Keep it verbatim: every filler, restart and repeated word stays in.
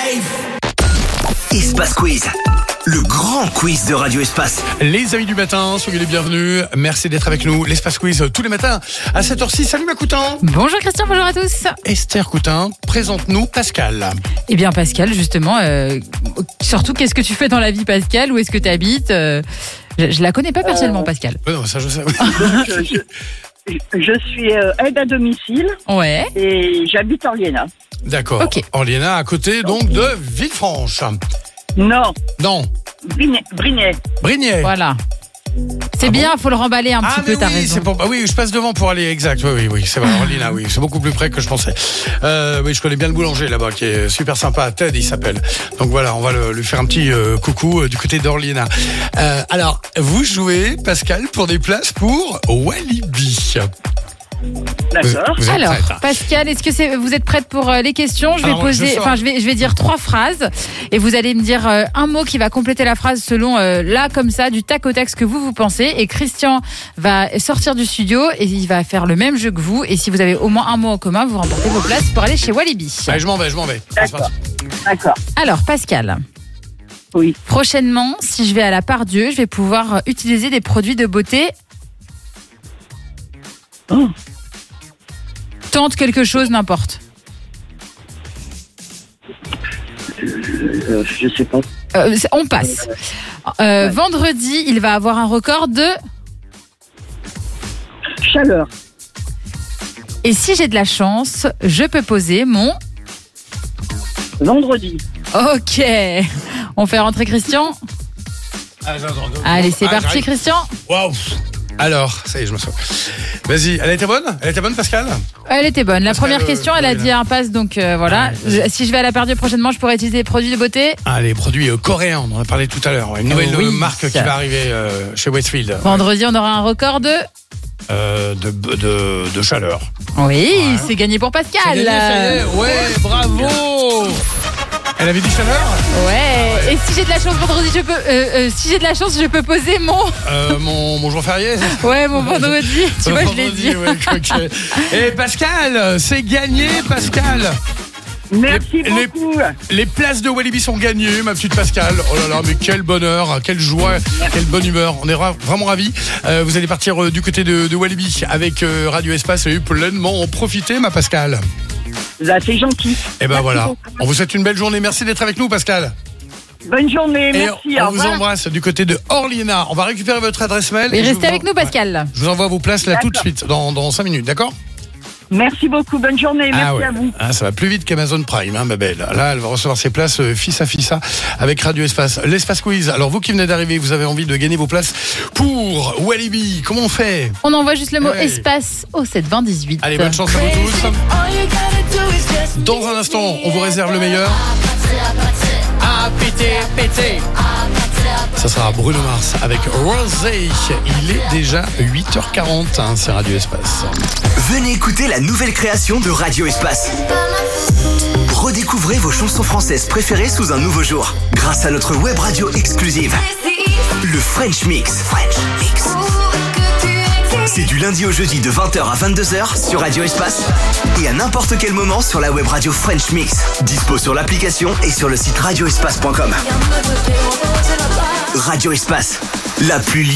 Espace Quiz, le grand quiz de Radio Espace. Les amis du matin, soyez les bienvenus. Merci d'être avec nous. L'Espace Quiz tous les matins à sept heures six. Salut ma Coutin. Bonjour Christian, bonjour à tous. Esther Coutin, présente-nous Pascal. Eh bien Pascal, justement, euh, surtout qu'est-ce que tu fais dans la vie Pascal? Où est-ce que tu habites? euh, je, je la connais pas personnellement euh... Pascal. Ouais, non, ça je sais. je, je, je suis euh, aide à domicile. Ouais. Et j'habite en Liéna. D'accord. Ok. En Liéna, à côté donc de Villefranche. Non. Non. Brignais. Brignais. Brignais. Voilà. C'est Ah bien, bon faut le remballer un ah petit mais peu, t'as oui, raison. c'est pour... ah oui, je passe devant pour aller exact. Oui, oui, oui, c'est vrai. En Liéna, oui, c'est beaucoup plus près que je pensais. Euh, oui, je connais bien le boulanger là-bas, qui est super sympa. Ted, il s'appelle. Donc voilà, on va le, lui faire un petit euh, coucou euh, du côté d'Orliena. Euh, alors, vous jouez, Pascal, pour des places pour Walibi. D'accord. Vous êtes Alors, prête, hein. Pascal, est-ce que c'est, vous êtes prête pour euh, les questions? Je vais Alors, poser, je enfin, je vais, je vais dire trois phrases et vous allez me dire euh, un mot qui va compléter la phrase selon euh, là, comme ça, du tac au tac ce que vous vous pensez. Et Christian va sortir du studio et il va faire le même jeu que vous. Et si vous avez au moins un mot en commun, vous remportez vos places pour aller chez Walibi. Allez, je m'en vais, je m'en vais. D'accord. D'accord. Alors, Pascal. Oui. Prochainement, si je vais à la Part-Dieu, je vais pouvoir utiliser des produits de beauté. Oh. Tente quelque chose, n'importe. Euh, je sais pas. Euh, on passe. Euh, vendredi, il va avoir un record de... Chaleur. Et si j'ai de la chance, je peux poser mon... Vendredi. Ok. On fait rentrer Christian. Ah, attends, attends, Allez, c'est ah, parti j'arrive. Christian. Waouh. Alors, ça y est, je me sauve. Vas-y, elle était bonne? Elle était bonne, Pascal? Elle était bonne. La Pascal, première question, elle a dit un passe, donc euh, voilà. Ouais, Je- si je vais à la Part-Dieu prochainement, je pourrais utiliser des produits de beauté. Ah, les produits euh, coréens, on en a parlé tout à l'heure. Une nouvelle Oui. euh, marque qui va arriver euh, chez Westfield. Vendredi, on aura un record de... Euh, de, de, de chaleur. Oui, Ouais. c'est gagné pour Pascal. C'est gagné, ça y est. Ouais, bravo. Elle avait dit chaleur? Ouais. Et si j'ai de la chance vendredi, je peux. euh, euh, si j'ai de la chance, je peux poser mon. euh, mon, mon jour férié? Ouais, mon vendredi. Tu vois, je l'ai Vendredi, dit. ouais, ok. Et Pascal, c'est gagné, Pascal. Merci Les- beaucoup. Les places de Walibi sont gagnées, ma petite Pascal. Oh là là, mais quel bonheur, quelle joie, quelle bonne humeur. On est ra- vraiment ravis. Euh, vous allez partir euh, du côté de, de Walibi avec euh, Radio Espace et pleinement en profiter, ma Pascal. Là, c'est gentil. Et ben Merci voilà. beaucoup. On vous souhaite une belle journée. Merci d'être avec nous, Pascal. Bonne journée. Et Merci. on Au vous revoir. embrasse du côté de Orliena. On va récupérer votre adresse mail. Et je restez vous avec en- nous, Pascal. Je vous envoie vos places là tout de D'accord. suite, dans, dans cinq minutes, d'accord? Merci beaucoup. Bonne journée. Merci Ah ouais. à vous. Ah, ça va plus vite qu'Amazon Prime, hein, ma belle. Là, elle va recevoir ses places euh, fils à fils à, avec Radio Espace. L'Espace Quiz. Alors, vous qui venez d'arriver, vous avez envie de gagner vos places pour Walibi. Comment on fait? On envoie juste le mot Ouais. espace au sept vingt dix-huit. Allez, bonne chance à vous tous. Dans un instant, on vous réserve le meilleur. Ah, pété, pété. Ça sera Bruno Mars avec Rosé. Il est déjà huit heures quarante, hein, c'est Radio Espace. Venez écouter la nouvelle création de Radio Espace. Redécouvrez vos chansons françaises préférées sous un nouveau jour, grâce à notre web radio exclusive, le French Mix. French Mix. C'est du lundi au jeudi de vingt heures à vingt-deux heures sur Radio Espace et à n'importe quel moment sur la web radio French Mix. Dispo sur l'application et sur le site radio espace point com. Radio Espace, la plus